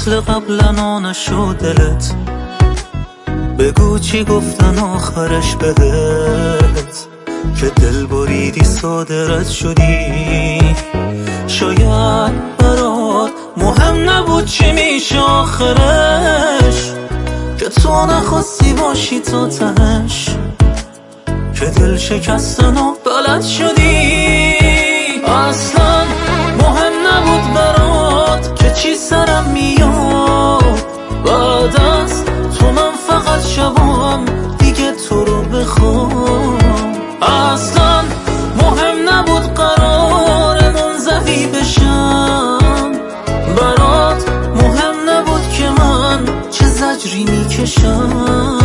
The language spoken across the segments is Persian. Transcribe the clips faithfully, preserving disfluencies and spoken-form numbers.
مثل قبلا نشد دلت، بگو چی گفتن آخرش بهت، که دل بریدی صادرت شدی. شاید برات مهم نبود چی میشه آخرش، که تو نخواستی باشی تا تهش، که دل شکستن و بلد شدی. اصلا مهم نبود برات که چی سرم میاد، بعد از تو من فقط شبام دیگه تو رو بخوام. اصلا مهم نبود قرار منزوی بشم، برات مهم نبود که من چه زجری میکشم.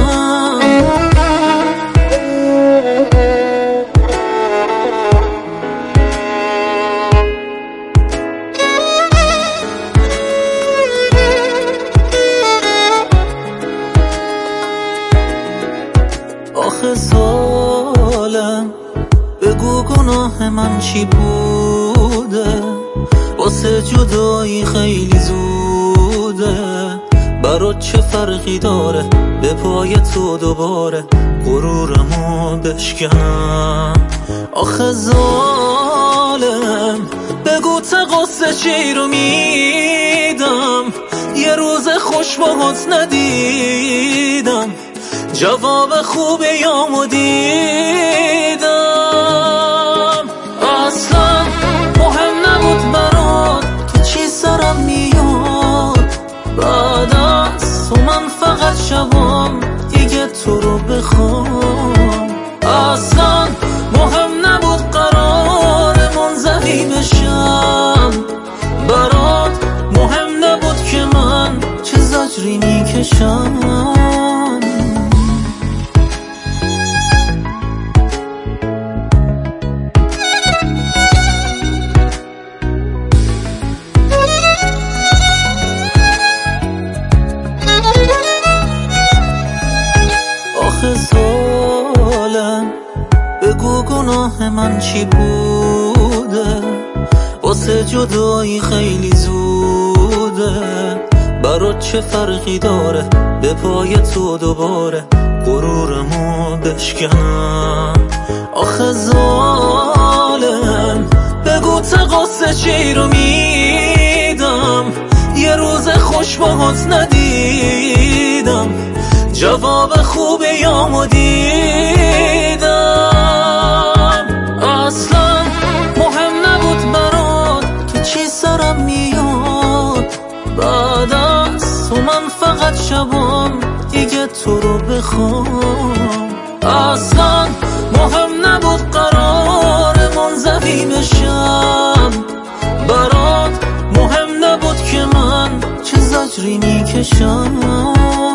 آخه ظالم بگو گناه من چی بوده، واسه جدایی خیلی زوده، برات چه فرقی داره به پای تو دوباره غرورمو بشکنم. آخه ظالم بگو تقصیر چی رو میدم، یه روز خوش باهات ندیدم، جواب خوب یامو دیدم. اصلا مهم نبود برات که چی سرم میاد، بعد از تو من فقط شبام دیگه تو رو بخوام. اصلا مهم نبود قرار منزوی بشم، برات مهم نبود که من چه زجری میکشم. آخه ظالم بگو گناه من چی بوده، واسه جدایی خیلی زوده، برات چه فرقی داره به پای تو دوباره غرورمو بشکنم. آخه ظالم بگو تقصیر چی رو میدم، یه روز خوش باهات ندیدم، جواب خوب یامو دیدم. اصلا مهم نبود برات که چی سرم میاد، بعد از تو من فقط شبام دیگه تو رو بخوام. اصلا مهم نبود قرار منزوی بشم، برات مهم نبود که من چه زجری میکشم.